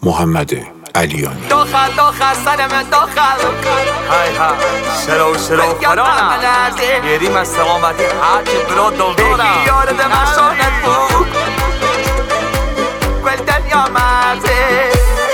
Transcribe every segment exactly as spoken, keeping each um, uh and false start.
محمد علیانی. داخل داخل سر من داخل های ها شلو شلو فرانم گریم از سلامتی هرچی برو دل دارم بگی یارد مشانت بود گل دنیا مرزه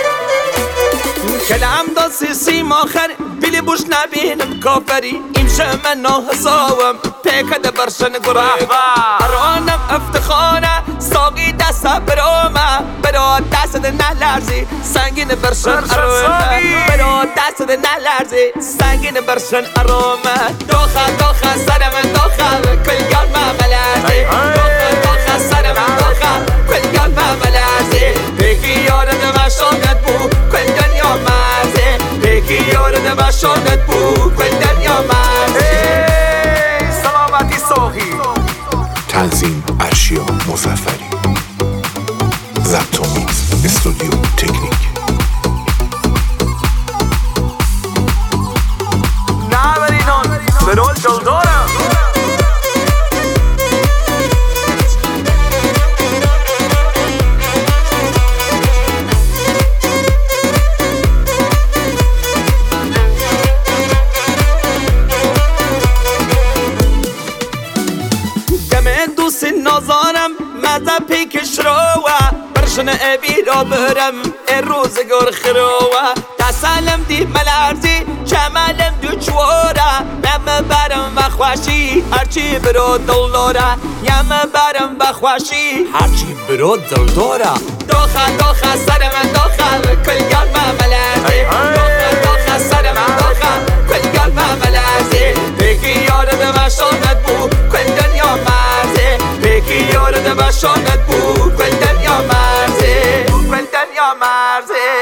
کلم داستی سیم آخر بیلی بوش نبینم کافری ایمشه من ناحساوم پیکد برشن گره ارانم افتخانه ساقی دست برومه برا دست ده نلرزی سنگین برشن ارومه برا دست ده نلرزی سنگین برشن ارومه داخل داخل سر من داخل کل گل مملرزی داخل داخل سر من داخل کل گل مملرزی بگی یارد مشانت بود کل دنیا مرزه بگی یارد مشانت بود کل دنیا مرزه سلامتی ساقی تنظیم ارشیا مظفری، ضبط و میکس استودیو تکنیک. نه برینان برول دل دارم دوست نازانم مزه پیکش روه برشن ابی را برم این روزگار خروه تسلم دی ملرزی چملم دو چواره یم برم و خوشی هرچی برو دل داره یم برم و خوشی هرچی برو دل داره داخل داخل سر من داخل کل گل مملرزی داخل داخل سر من داخل کل گل مملرزی بگی یارد مشانت بود کل دنیا مرزه بگی یارد مشانت بود کل دنیا مرزه کل دنیا مرزه